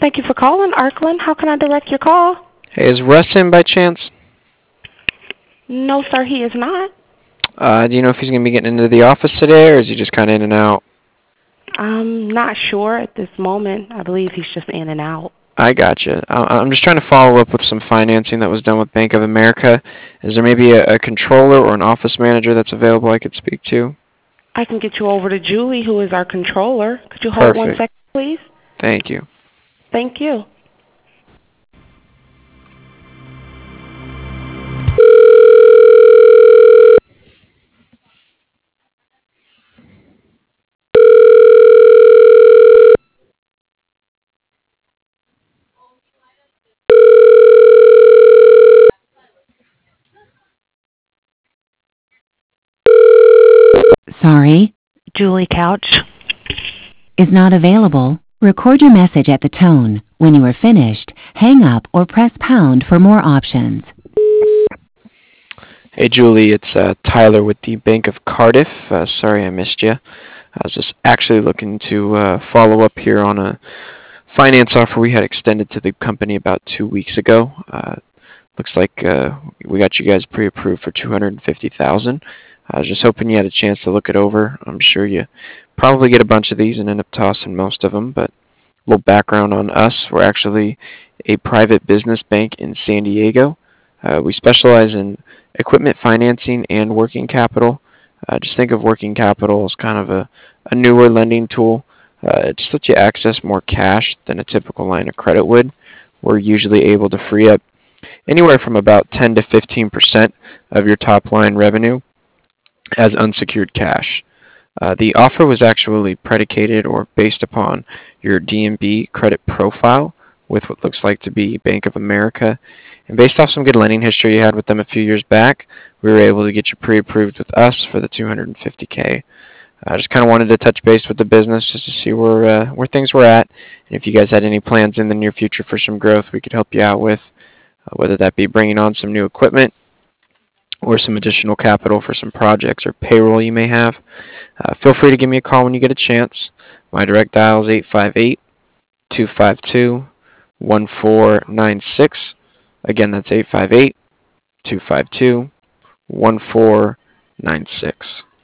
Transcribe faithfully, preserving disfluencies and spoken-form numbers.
Thank you for calling, Arkland. How can I direct your call? Hey, is Russ in by chance? No, sir, he is not. Uh, do you know if he's going to be getting into the office today, or is he just kind of in and out? I'm not sure at this moment. I believe he's just in and out. I gotcha. I- I'm just trying to follow up with some financing that was done with Bank of America. Is there maybe a, a controller or an office manager that's available I could speak to? I can get you over to Julie, who is our controller. Could you hold one Perfect. second, please? Thank you. Thank you. Sorry, Julie Couch. is not available. Record your message at the tone. When you are finished, hang up or press pound for more options. Hey, Julie, it's uh, Tyler with the Bank of Cardiff. Uh, sorry I missed you. I was just actually looking to uh, follow up here on a finance offer we had extended to the company about two weeks ago. Uh, looks like uh, we got you guys pre-approved for two hundred fifty thousand dollars. I was just hoping you had a chance to look it over. I'm sure you probably get a bunch of these and end up tossing most of them, but a little background on us. We're actually a private business bank in San Diego. Uh, we specialize in equipment financing and working capital. Uh, just think of working capital as kind of a, a newer lending tool. Uh, it just lets you access more cash than a typical line of credit would. We're usually able to free up anywhere from about ten to fifteen percent of your top line revenue as unsecured cash. Uh, the offer was actually predicated or based upon your D N B credit profile with what looks like to be Bank of America. And based off some good lending history you had with them a few years back, we were able to get you pre-approved with us for the two hundred fifty K. I just kind of wanted to touch base with the business just to see where uh, where things were at, and if you guys had any plans in the near future for some growth we could help you out with, uh, whether that be bringing on some new equipment or some additional capital for some projects or payroll you may have. Uh, feel free to give me a call when you get a chance. My direct dial is eight five eight, two five two, one four nine six. Again, that's eight five eight, two five two, one four nine six.